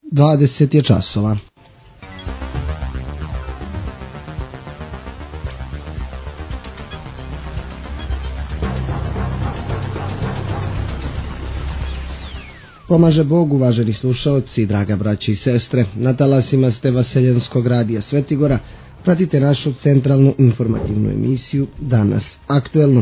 20 je časova. Pomaže Bog, uvaženi slušaoci, draga braći i sestre, na talasima ste Vaseljenskog radija Svetigora, pratite našu centralnu informativnu emisiju Danas aktuelno.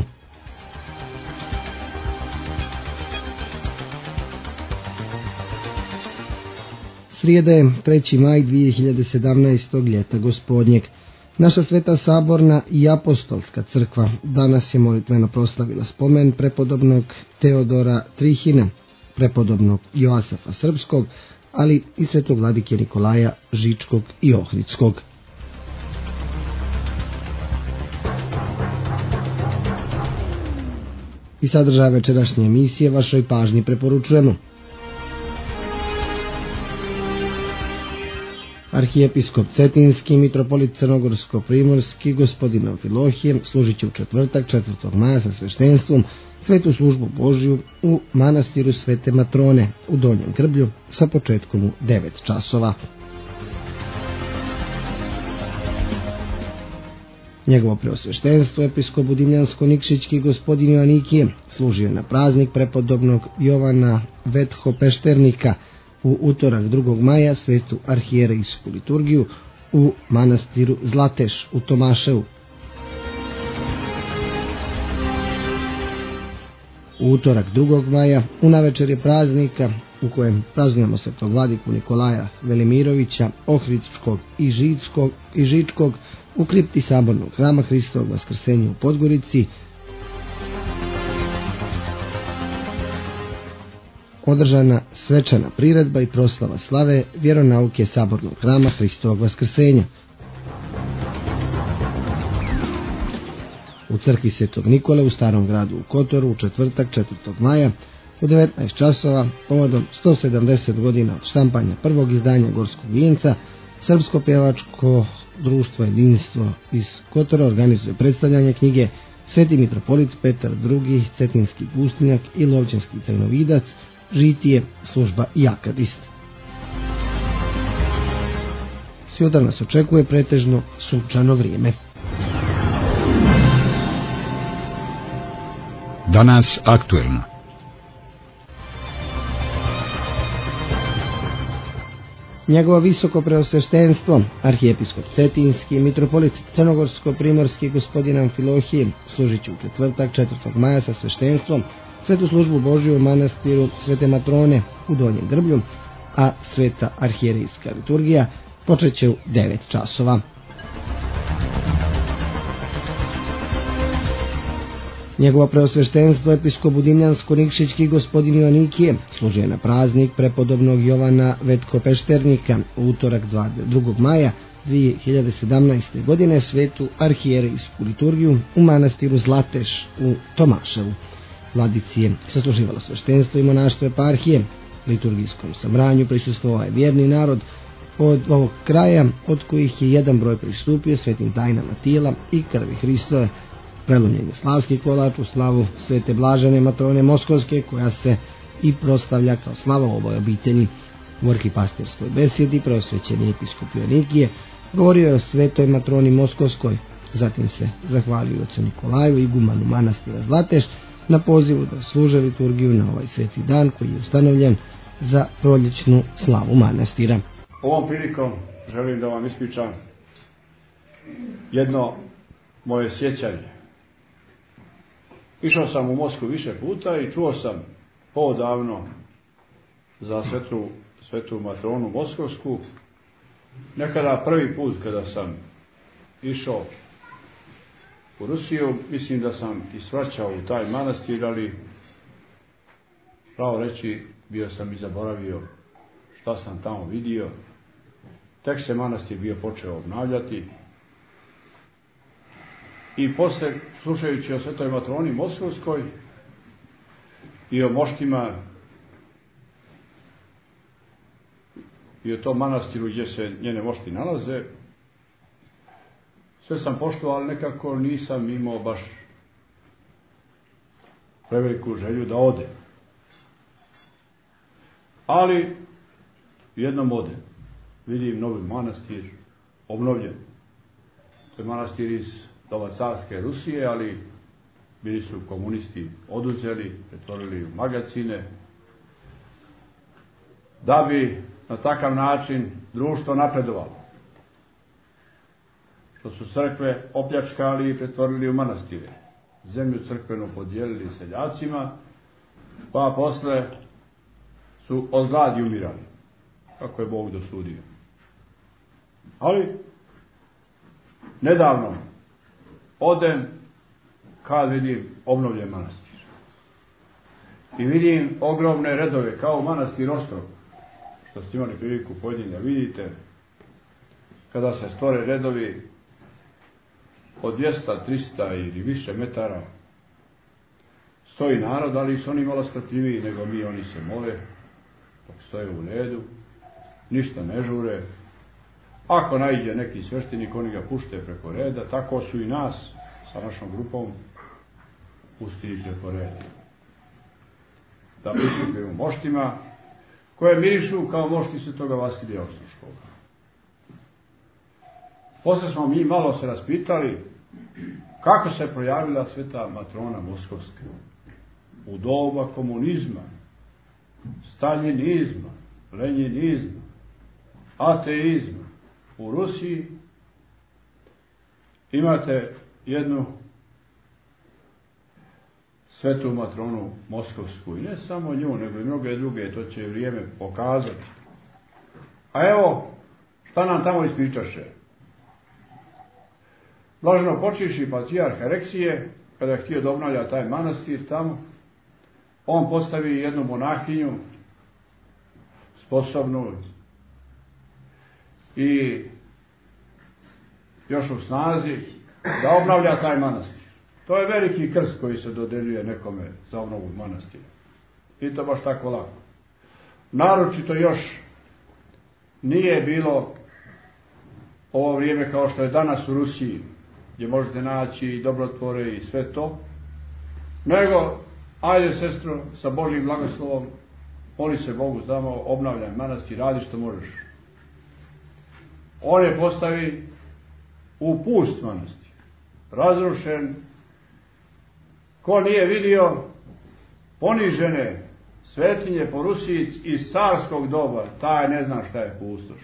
Srijeda je 3. maj 2017. ljeta gospodnjeg. Naša Sveta Saborna i Apostolska crkva danas je molitveno proslavila spomen prepodobnog Teodora Trihina, prepodobnog Joasafa Srpskog, ali i svetog vladike Nikolaja Žičkog i Ohridskog. I sadržaj večerašnje emisije vašoj pažnji preporučujemo. Arhijepiskop Cetinski, mitropolit Crnogorsko-primorski, gospodin Amfilohije, služit će u četvrtak 4. maja sa sveštenstvom svetu službu Božju u manastiru Svete Matrone u Donjem Grblju sa početkom u 9 časova. Njegovo preosveštenstvo, episkop Budimljansko-Nikšićki gospodin Joanikije, služio na praznik prepodobnog Jovana Vethopešternika u utorak 2. maja svetu arhijerejsku liturgiju u manastiru Zlateš u Tomaševu. U utorak 2. maja u navečer praznika u kojem praznujemo svetog vladiku Nikolaja Velimirovića Ohridskog i Žičkog u kripti Sabornog hrama Hristovog Vaskrsenja u Podgorici održana svečana priredba i proslava slave vjeronauke Sabornog hrama Hristovog Vaskrsenja. U crkvi Svetog Nikole u Starom gradu u Kotoru u četvrtak 4. maja u 19 časova povodom 170 godina od štampanja prvog izdanja Gorskog vijenca, Srpsko pjevačko društvo Jedinstvo iz Kotora organizuje predstavljanje knjige Sveti mitropolit Petar II. Cetinski pustinjak i Lovćenski crnovidac, žitije, služba i akadist. Sutra nas očekuje pretežno sunčano vrijeme. Danas aktuelno. Njegovo visoko preosveštenstvo, arhijepiskop Cetinski, mitropolit Crnogorsko-primorski gospodin Amfilohije, služit će u četvrtak 4. maja sa sveštenstvom svetu službu Božju u manastiru Svete Matrone u Donjem Grblju, a sveta arhijerejska liturgija počet će u 9 časova. Njegovo preosveštenstvo, episkop Budimljansko-Nikšićki gospodin Joanikije, služio na praznik prepodobnog Jovana Vethopešternika u utorak 2. maja 2017. godine svetu arhijerejsku liturgiju u manastiru Zlateš u Tomaševu. Vladici je sasluživalo sveštenstvo i monaštvo eparhije. Liturgijskom samranju prisustvovao je vjerni narod od ovog kraja, od kojih je jedan broj pristupio svetim tajnama tijela i krvi Hristove. Prelomljen je slavski kolač u slavu Svete Blažene Matrone Moskovske, koja se i proslavlja kao slava ovoj obitelji. U arhipastirskoj besjedi preosvećeni episkop Joanikije govorio je o Svetoj Matroni Moskovskoj, zatim se zahvalio ocu Nikolaju igumanu manastira Zlateš na pozivu da služe liturgiju na ovaj sveti dan koji je ustanovljen za proljećnu slavu manastira. Ovom prilikom želim da vam ispričam jedno moje sjećanje. Išao sam u Moskvu više puta i čuo sam poodavno za svetu Matronu Moskovsku. Nekada prvi put kada sam išao u Rusiju, mislim da sam i svraćao u taj manastir, ali pravo reći bio sam i zaboravio šta sam tamo vidio. Tek se manastir bio počeo obnavljati. I posle, slušajući o Svetoj Matroni Moskovskoj i o moštima i o tom manastiru gdje se njene mošti nalaze, sve sam poštovao, ali nekako nisam imao baš preveliku želju da ode. Ali jednom odem, vidim novi manastir, obnovljen. To je manastir iz doba carske Rusije, ali bili su komunisti oduzeli, pretvorili u magacine, da bi na takav način društvo napredovalo. Što su crkve opljačkali i pretvorili u manastire. Zemlju crkvenu podijelili seljacima, pa posle su od gladi umirali, kako je Bog dosudio. Ali nedavno odem kad vidim obnovljen manastir. I vidim ogromne redove, kao manastir Ostrog, što ste imali priliku pojedini da vidite, kada se stvore redovi od 200, 300 ili više metara, stoji narod, ali su oni malo strpljiviji nego mi, oni se mole, dok stoje u redu, ništa ne žure. Ako naiđe neki sveštenik, oni ga pušte preko reda, tako su i nas sa našom grupom pustili preko reda. Da pristupimo moštima, koje mirišu kao mošti Svetoga Vasilija Ostroškoga. Posle smo mi malo se raspitali kako se projavila sveta matrona Moskovska u doba komunizma, staljinizma, lenjinizma, ateizma. U Rusiji imate jednu svetu matronu Moskovsku, i ne samo nju, nego i mnoge druge, to će vrijeme pokazati. A evo, šta nam tamo ispričaše? Blaženo počivši patrijarh Aleksije, kada je htio da obnavlja taj manastir tamo, on postavi jednu monahinju, sposobnu i još u snazi, da obnavlja taj manastir. To je veliki krst koji se dodeljuje nekome za obnovu manastira. I to baš tako lako. Naročito još nije bilo ovo vrijeme kao što je danas u Rusiji, gdje možete naći i dobrotvore i sve to, nego, ajde sestro, sa Božjim blagoslovom, moli se Bogu samo, obnavljaj manastir, radi što možeš. On je postavi u pust manastir, razrušen, ko nije vidio ponižene svetinje po Rusiji iz carskog doba, taj ne zna šta je pustoš.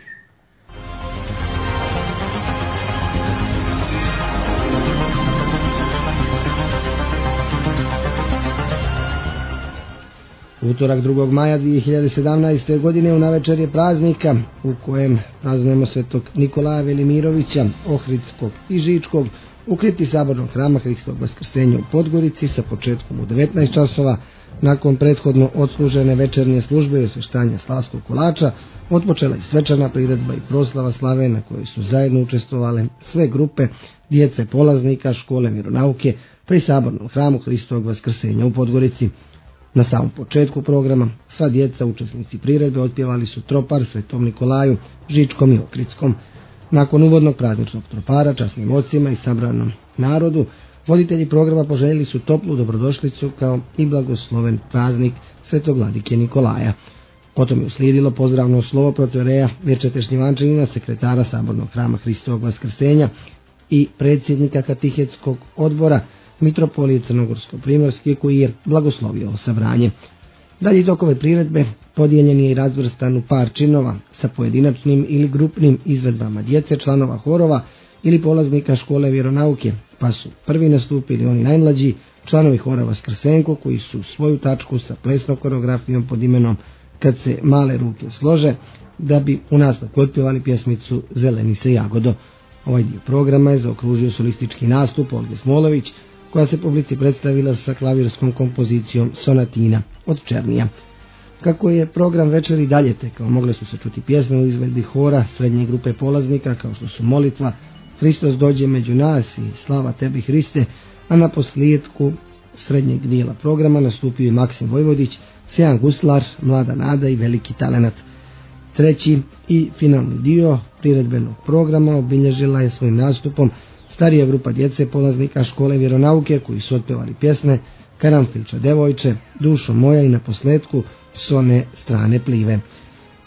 Utorak 2. maja 2017. godine u navečerje praznika u kojem praznujemo svetog Nikolaja Velimirovića, Ohridskog i Žičkog, u kripti sabornog hrama Hristovog Vaskrsenja u Podgorici sa početkom u 19 časova, nakon prethodno odslužene večernje službe i osveštanja slavskog kolača, otpočela i svečana priredba i proslava slave na kojoj su zajedno učestvovale sve grupe djece polaznika škole vjeronauke pri sabornom hramu Hristovog Vaskrsenja u Podgorici. Na samom početku programa sva djeca učesnici priredbe otpjevali su tropar Svetom Nikolaju, Žičkom i Ohridskom. Nakon uvodnog prazničnog tropara časnim ocima i sabranom narodu, voditelji programa poželjeli su toplu dobrodošlicu kao i blagosloven praznik Svetog Vladike Nikolaja. Potom je uslijedilo pozdravno slovo protoijereja Virčete Šljivančanina, sekretara sabornog hrama Hristovog Vaskrsenja i predsjednika katehetskog odbora mitropolije Crnogorsko-primorske, koji je blagoslovio sabranje. Dalje tokove priredbe podijeljen je i razvrstan u par činova sa pojedinačnim ili grupnim izvedbama djece, članova horova ili polaznika škole vjeronauke, pa su prvi nastupili oni najmlađi, članovi hora Vaskrsenko, koji su svoju tačku sa plesnom koreografijom pod imenom Kad se male ruke slože, da bi u nastavku otpjevali pjesmicu Zeleni se jagodo. Ovaj dio programa je zaokružio solistički nastup Olge Smolović, koja se publici predstavila sa klavirskom kompozicijom Sonatina od Černija. Kako je program večeri dalje tekao, mogle su se čuti pjesme u izvedbi hora srednje grupe polaznika, kao što su Molitva, Hristos dođe među nas i Slava tebi Hriste, a na posljedku srednjeg dijela programa nastupio i Maksim Vojvodić, Sejan Guslar, Mlada nada i Veliki talenat. Treći i finalni dio priredbenog programa obilježila je svojim nastupom starija grupa djece polaznika škole vjeronauke, koji su otpevali pjesme Karanfilča devojče, Dušo moja i na posljedku S one strane plive.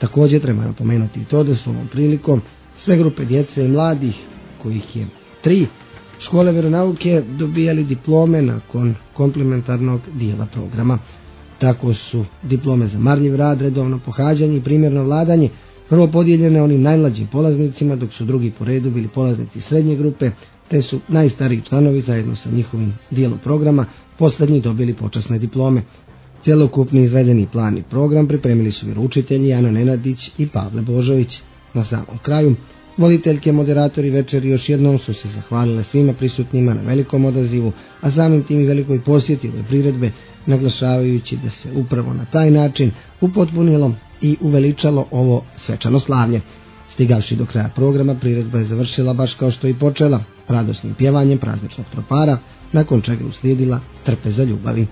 Također treba napomenuti i to da su ovom prilikom sve grupe djece i mladih, kojih je 3, škole vjeronauke dobijali diplome nakon komplementarnog dijela programa. Tako su diplome za marljiv rad, redovno pohađanje i primjerno vladanje prvo podijeljene onim najmlađim polaznicima, dok su drugi po redu bili polaznici srednje grupe, te su najstariji članovi zajedno sa njihovim dijelom programa posljednji dobili počasne diplome. Cjelokupni izvedeni plan i program pripremili su vjeroučitelji Ana Nenadić i Pavle Božović. Na samom kraju, voditeljke, moderatori večeri još jednom su se zahvalile svima prisutnima na velikom odazivu, a samim tim i velikoj posjeti ove priredbe, naglašavajući da se upravo na taj način upotpunilo i uveličalo ovo svečano slavlje. Stigavši do kraja programa, priredba je završila baš kao što i počela, radosnim pjevanjem prazničnog tropara, nakon čega uslijedila trpeza ljubavi.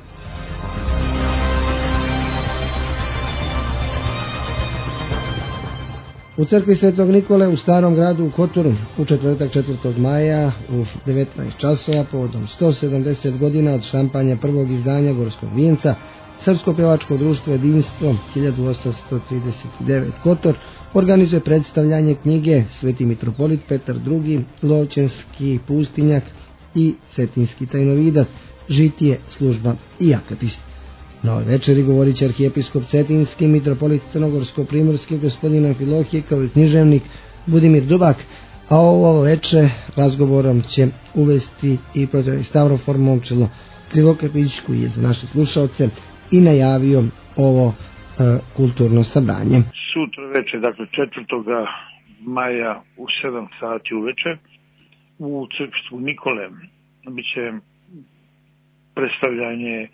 U crkvi Svetog Nikole u Starom gradu u Kotoru u četvrtak 4. maja u 19 časova povodom 170 godina od štampanja prvog izdanja Gorskog vijenca, Srpsko pjevačko društvo Jedinstvo 1839 Kotor organizuje predstavljanje knjige Sveti mitropolit Petar II, Lovćenski pustinjak i Cetinski tajnovidac, žitije, služba i akatist. Na ovoj večeri govorit će arhijepiskop Cetinski, mitropolit Crnogorsko-primorski gospodin Amfilohije kao i književnik Budimir Dubak, a ovo večer razgovorom će uvesti i protiv Stavrofor Momčilo Krivokapić, koji je za naše slušalce i najavio ovo kulturno sabranje. Sutra večer, dakle 4. maja u 7 sati uveče u crkvi Nikole biće predstavljanje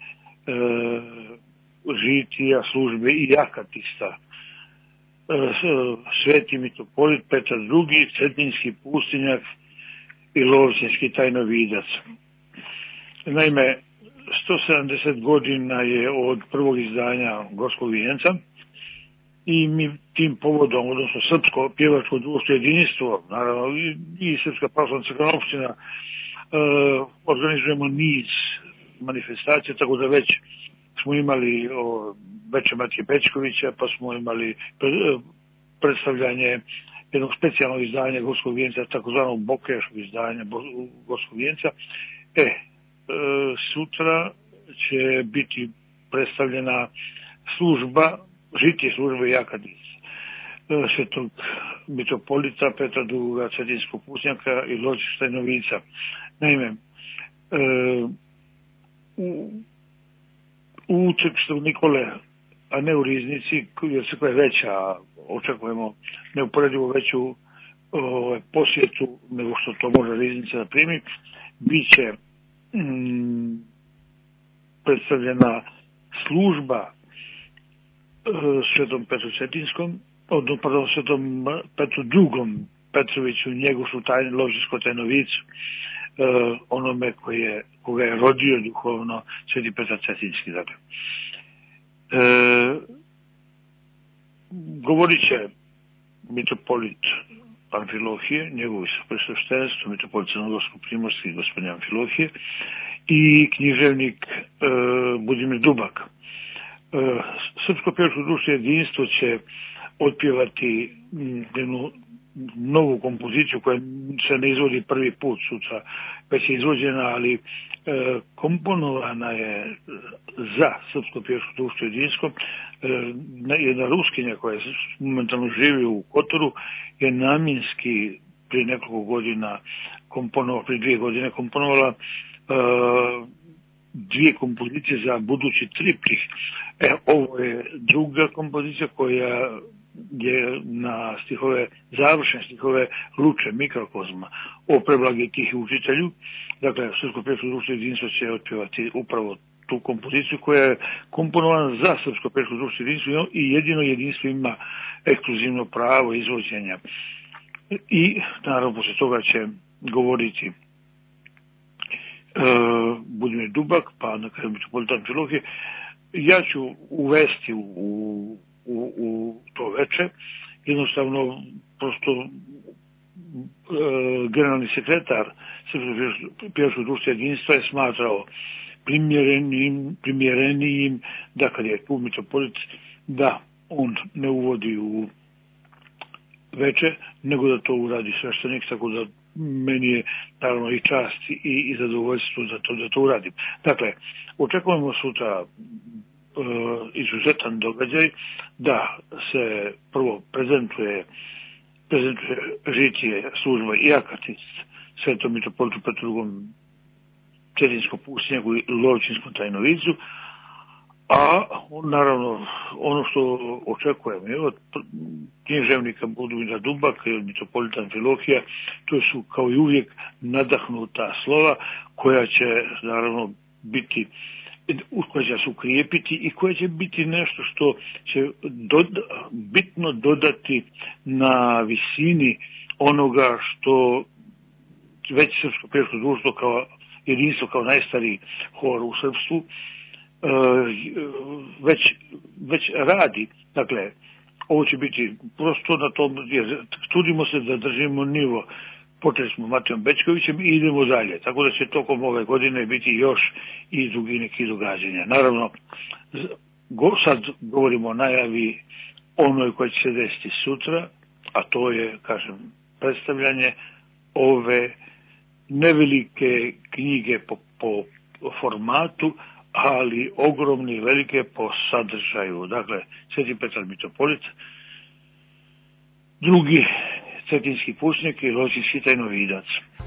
žitija, službe i akatista. Sveti mitropolit Petar II, Cetinski pustinjak i Lovćenski tajnovidac. Naime, 170 godina je od prvog izdanja Gorskog vijenca i mi tim povodom, odnosno Srpsko pjevačko društvo Jedinstvo, naravno i Srpska pravoslavna crkvena opština, organizujemo niz manifestacija, tako da već smo imali Veče Matije Pečkovića, pa smo imali predstavljanje jednog specijalnog izdanja Gorskog vijenca, takozvanog Bokeškog izdanja Gorskog vijenca. Sutra će biti predstavljena služba, žitije, službe i akatist Svetog mitropolita Petra II, Cetinskog pustinjaka i Lovćenskog tajnovidaca. Naime, u crkvi Svetog Nikole, a ne u Riznici, jer crkva je veća, očekujemo neuporedivo veću posjetu nego što to može Riznica da primi, bit će predstavljena služba Svetom Petru Cetinskom, Svetom Petru II Petroviću, njegovu Lovćenskom tajnovidacu, onome koga je rodio duhovno Sveti Petar Cetinski. Dakle. Govorit će mitropolit Amfilohije, njegovo visokopreosveštenstvo, mitropolit Crnogorsko-primorski gospodin Amfilohije i književnik Budimir Dubak. Srpsko pjevačko društvo Jedinstvo će otpjevati jednu novu kompoziciju koja se ne izvodi prvi put sutra, već je izvođena, ali komponovana je za Srpsko pjevačko društvo Jedinstvo. Jedna Ruskinja koja momentalno živi u Kotoru je namjenski prije nekoliko godina prije 2 godine komponovala 2 kompozicije za budući triplih. Ovo je druga kompozicija koja je na završene stihove Luče Mikrokozma o preblagi tihi učitelju. Dakle, Srpsko pjevačko društvo Jedinstvo će otpjevati upravo tu kompoziciju koja je komponovana za Srpsko pjevačko društvo Jedinstvo i jedino Jedinstvo ima ekskluzivno pravo izvođenja. I naravno posle toga će govoriti Budimir Dubak, pa na kraju mitropolit Amfilohije. Ja ću uvesti u to veče, jednostavno prosto generalni sekretar Srpskog pjevačkog društva Jedinstva je smatrao primjerenijim da kad je tu mitropolit da on ne uvodi u veče, nego da to uradi sveštenik, tako da meni je naravno i čast i zadovoljstvo da to uradim. Dakle, očekujemo sutra izuzetan događaj, da se prvo prezentuje žitije služba i akatic svetom mitropolitu Petru II Cetinjskom pustinjaku i Lovćinskom tajnovicu, a naravno ono što očekujem je od književnika Budimira Dubaka i od mitropolita Amfilohija, to su kao i uvijek nadahnuta slova koja će naravno biti, koja će se ukrijepiti i koja će biti nešto što će bitno dodati na visini onoga što već Srpsko pjevačko društvo kao jedinstvo, kao najstariji hor u srpstvu već radi. Dakle, ovo će biti prosto na tom, jer trudimo se da držimo nivo. Počeli smo Matijom Bećkovićem i idemo dalje. Tako da će tokom ove godine biti još i drugi neki događanja. Naravno, sad govorimo o najavi onoj koja će se desiti sutra, a to je, kažem, predstavljanje ove nevelike knjige po formatu, ali ogromne i velike po sadržaju. Dakle, Sveti Petar mitropolit, drugi cetinjski pustinjak i Lovćinski tajnovidac.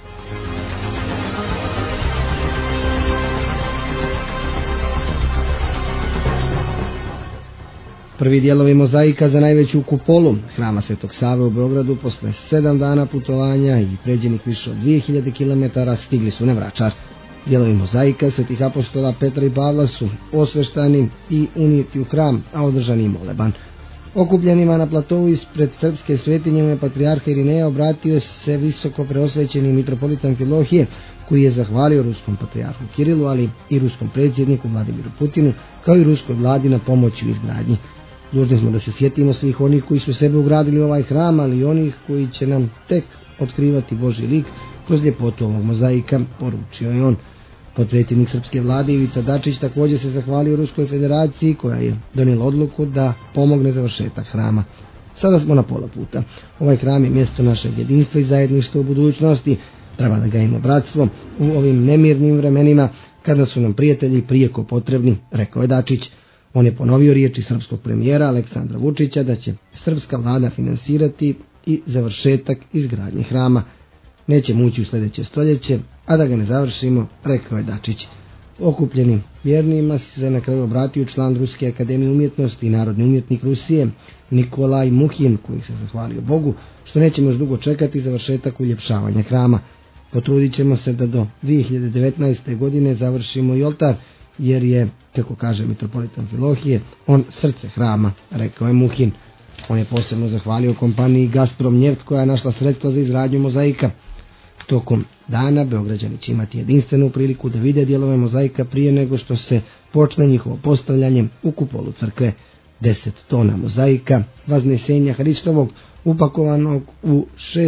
Prvi dijelovi mozaika za najveću kupolu Hrama Svetog Save u Beogradu posle 7 dana putovanja i pređenih više od 2000 km stigli su na Vračar. Dijelovi mozaika Svetih apostola Petra i Pavla su osveštani i unijeti u hram, a održani moleban. Okupljenima na platovu ispred srpske svetinje patrijarha Irineja obratio se visoko preosvećeni mitropolit Amfilohije, koji je zahvalio ruskom patrijarhu Kirilu, ali i ruskom predsjedniku Vladimiru Putinu, kao i ruskoj vladi na pomoći u izgradnji. Dužni smo da se sjetimo svih onih koji su sebe ugradili u ovaj hram, ali i onih koji će nam tek otkrivati Božji lik kroz ljepotu ovog mozaika, poručio je on. Potpredsjednik srpske vlade Ivica Dačić također se zahvalio Ruskoj federaciji koja je donijela odluku da pomogne završetak hrama. Sada smo na pola puta. Ovaj hram je mjesto našeg jedinstva i zajedništva u budućnosti. Treba da gajimo bratstvo u ovim nemirnim vremenima kada su nam prijatelji prijeko potrebni, rekao je Dačić. On je ponovio riječi srpskog premijera Aleksandra Vučića da će srpska vlada finansirati i završetak izgradnje hrama. Nećemo ući u sljedeće stoljeće, a da ga ne završimo, rekao je Dačić. Okupljenim vjernima se na kraju obratio član Ruske akademije umjetnosti i narodni umjetnik Rusije Nikolaj Muhin, koji se zahvalio Bogu što nećemo još dugo čekati završetak uljepšavanja hrama. Potrudit ćemo se da do 2019. godine završimo i oltar, jer je, kako kaže mitropolit Amfilohije, on srce hrama, rekao je Muhin. On je posebno zahvalio kompaniji Gazprom Njeft koja je našla sredstva za izgradnju mozaika. Tokom dana Beograđani će imati jedinstvenu priliku da vide dijelove mozaika prije nego što se počne njihovo postavljanje u kupolu crkve. 10 tona mozaika Vaznesenja Hristovog upakovanog u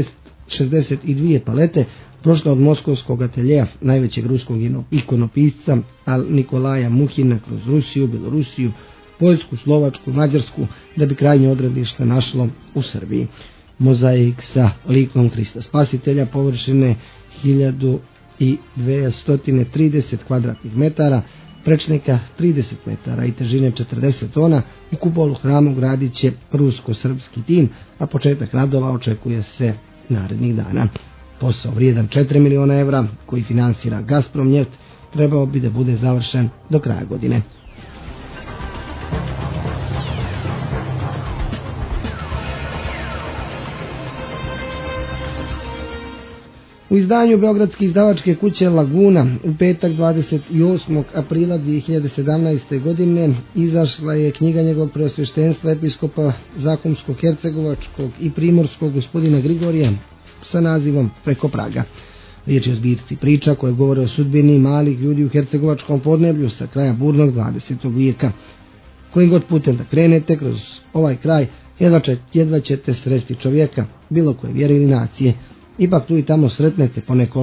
62 palete prošla od moskovskog ateljeja najvećeg ruskog ikonopisca Nikolaja Muhina kroz Rusiju, Belorusiju, Poljsku, Slovačku, Mađarsku, da bi krajnje odredište našlo u Srbiji. Mozaik sa likom Krista Spasitelja površine 1230 kvadratnih metara, prečnika 30 metara i težine 40 tona, u kupolu hramu gradit će rusko-srpski tim, a početak radova očekuje se narednih dana. Posao vrijedan 4 miliona evra, koji finansira Gazprom Njeft, trebao bi da bude završen do kraja godine. U izdanju beogradske izdavačke kuće Laguna u petak 28. aprila 2017. godine izašla je knjiga njegovog preosveštenstva episkopa Zakumsko-Hercegovačkog i Primorskog gospodina Grigorija sa nazivom Preko praga. Riječ je o zbirci priča koje govore o sudbini malih ljudi u hercegovačkom podneblju sa kraja burnog 20. vijeka. Kojim god putem da krenete kroz ovaj kraj, jedva ćete sresti čovjeka, bilo koje vjere ili nacije. Ipak tu i tamo sretnete ponekoga,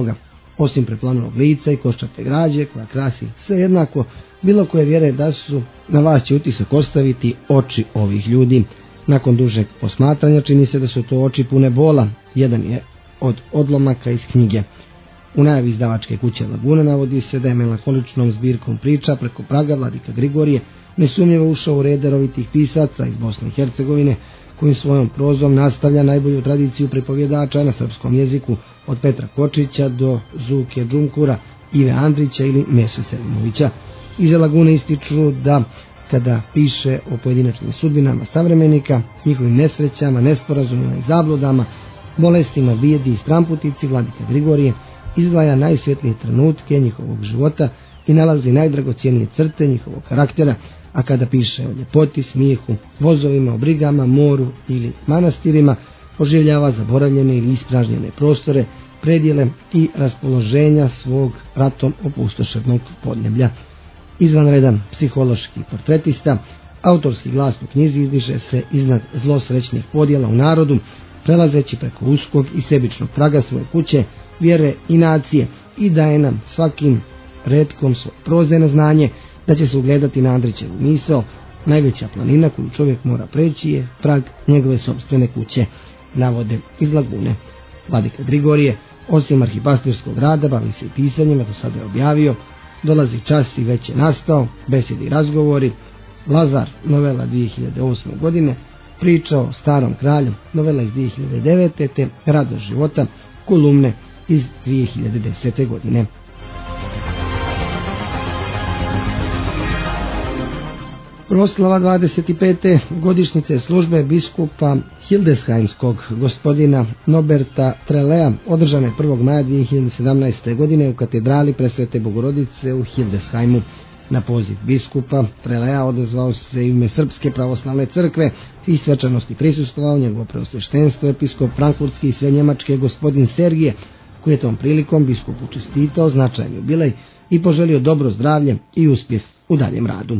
osim preplanunog lica i koščate građe koja krasi sve jednako bilo koje vjere da su na vas će utisak ostaviti oči ovih ljudi. Nakon dužeg posmatranja čini se da su to oči pune bola. Jedan je od odlomaka iz knjige. U najavi izdavačke kuće Lagune navodi se da je melankoličnom zbirkom priča preko praga vladika Grigorije nesumnjivo ušao u red darovitih pisaca iz Bosne i Hercegovine, kojim svojom prozom nastavlja najbolju tradiciju pripovjedača na srpskom jeziku od Petra Kočića do Zuke Džunkura, Ive Andrića ili Meše Selimovića. Iz Lagune ističu da kada piše o pojedinačnim sudbinama savremenika, njihovim nesrećama, nesporazumima i zabludama, bolestima, bijedi i stramputici vladika Grigorije izdvaja najsvjetlije trenutke njihovog života i nalazi najdragocjenije crte njihovog karaktera, a kada piše o ljepoti, smijehu, vozovima, o brigama, moru ili manastirima, oživljava zaboravljene ili ispražnjene prostore, predjele i raspoloženja svog ratom opustošenog podneblja. Izvanredan psihološki portretista, autorski glas u knjizi izdiže se iznad zlosrećnih podjela u narodu, prelazeći preko uskog i sebičnog praga svoje kuće, vjere i nacije i daje nam svakim retkom svoje prozirno znanje da će se ugledati na Andrićevu misao, najveća planina koju čovjek mora preći je prag njegove sopstvene kuće, navode iz Lagune. Vladika Grigorije, osim arhipastirskog rada, bavi se i pisanjima, do sada je objavio Dolazi čas i već je nastao, besjedi i razgovori, Lazar, novela 2008. godine, Priča o starom kralju, novela iz 2009. te Radost života, kolumne iz 2010. godine. Proslava 25. godišnjice službe biskupa Hildesheimskog gospodina Noberta Trelea održane 1. maja 2017. godine u katedrali Presvete Bogorodice u Hildesheimu. Na poziv biskupa Trelea odazvao se ime Srpske pravoslavne crkve i svečanosti prisustvovao njegovo preosveštenstvo episkop Frankfurtski i sve njemačke gospodin Sergije, koji je tom prilikom biskupu čestitao značajan jubilej i poželio dobro zdravlje i uspjeh u daljem radu.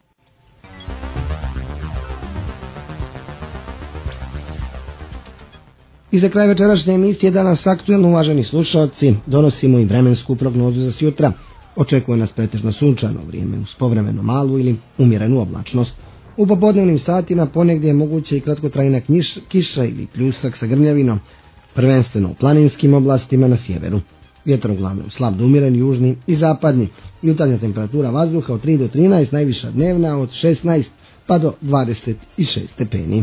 I za kraj večerašnje emisije Danas aktuelno, uvaženi slušalci, donosimo i vremensku prognozu za sutra. Očekuje nas pretežno sunčano vrijeme uz povremeno malu ili umjerenu oblačnost. U popodnevnim satima ponegdje je moguće i kratkotrajna kiša ili pljusak sa grmljavinom, prvenstveno u planinskim oblastima na sjeveru. Vjetar uglavnom slab do umjeren, južni i zapadni. Jutarnja temperatura vazduha od 3 do 13, najviša dnevna od 16 pa do 26 stepeni.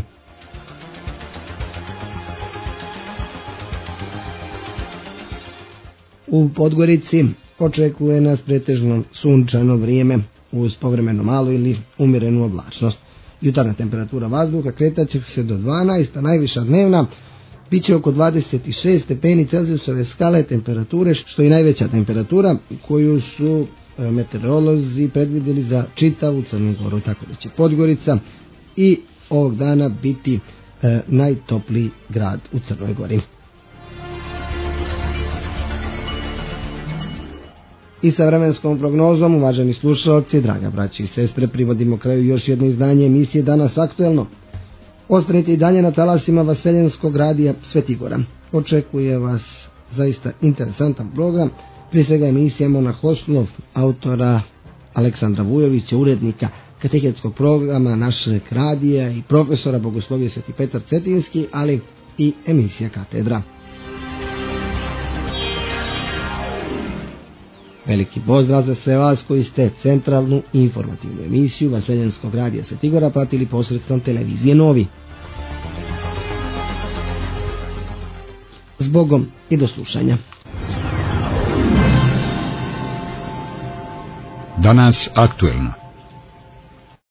U Podgorici očekuje nas pretežno sunčano vrijeme uz povremeno malu ili umjerenu oblačnost. Jutarnja temperatura vazduha kretat će se do 12, a najviša dnevna bit će oko 26 stepeni Celzijusove skale temperature, što je najveća temperatura koju su meteorolozi predvidjeli za čitavu Crnu Goru, tako da će Podgorica i ovog dana biti najtopliji grad u Crnoj Gori. I sa vremenskom prognozom, uvaženi slušalci, draga braći i sestre, privodimo kraju još jedno izdanje emisije Danas aktuelno. Ostanite i dalje na talasima Vaseljenskog radija Svetigora. Očekuje vas zaista interesantan program, prije svega emisija Monahoslov, autora Aleksandra Vujovića, urednika katehetskog programa našeg radija i profesora Bogoslovije Sveti Petar Cetinski, ali i emisija Katedra. Veliki pozdrav za sve vas koji ste centralnu informativnu emisiju Vaseljenskog radija Svetigora pratili posredstvom televizije Novi. Zbogom i do slušanja. Danas aktuelno.